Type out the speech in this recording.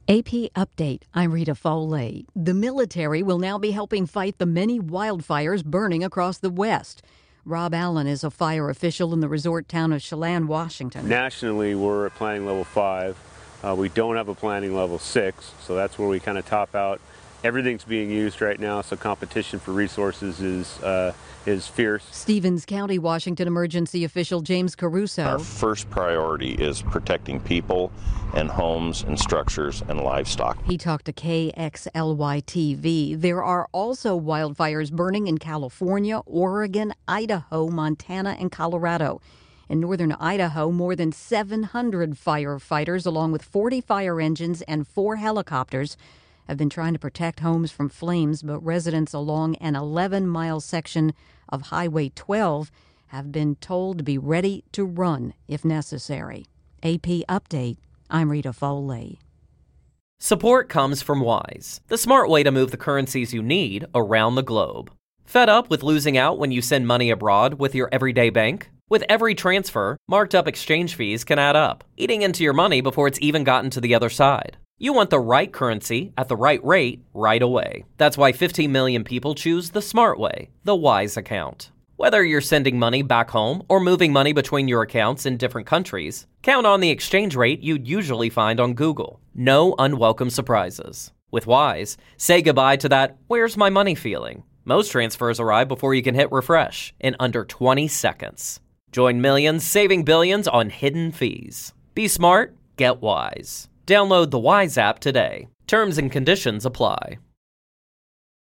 AP Update. I'm Rita Foley. The military will now be helping fight the many wildfires burning across the West. Rob Allen is a fire official in the resort town of Chelan, Washington. Nationally, we're at planning level 5. We don't have a planning level 6, so that's where we kind of top out. Everything's being used right now, so competition for resources is fierce. Stevens County, Washington emergency official James Caruso. Our first priority is protecting people and homes and structures and livestock. He talked to KXLY-TV. There are also wildfires burning in California, Oregon, Idaho, Montana, and Colorado. In northern Idaho, more than 700 firefighters, along with 40 fire engines and 4 helicopters, have been trying to protect homes from flames, but residents along an 11-mile section of Highway 12 have been told to be ready to run if necessary. AP Update. I'm Rita Foley. Support comes from Wise, the smart way to move the currencies you need around the globe. Fed up with losing out when you send money abroad with your everyday bank? With every transfer, marked up exchange fees can add up, eating into your money before it's even gotten to the other side. You want the right currency at the right rate right away. That's why 15 million people choose the smart way, the Wise account. Whether you're sending money back home or moving money between your accounts in different countries, count on the exchange rate you'd usually find on Google. No unwelcome surprises. With Wise, say goodbye to that "where's my money" feeling. Most transfers arrive before you can hit refresh in under 20 seconds. Join millions saving billions on hidden fees. Be smart, get Wise. Download the Wise app today. Terms and conditions apply.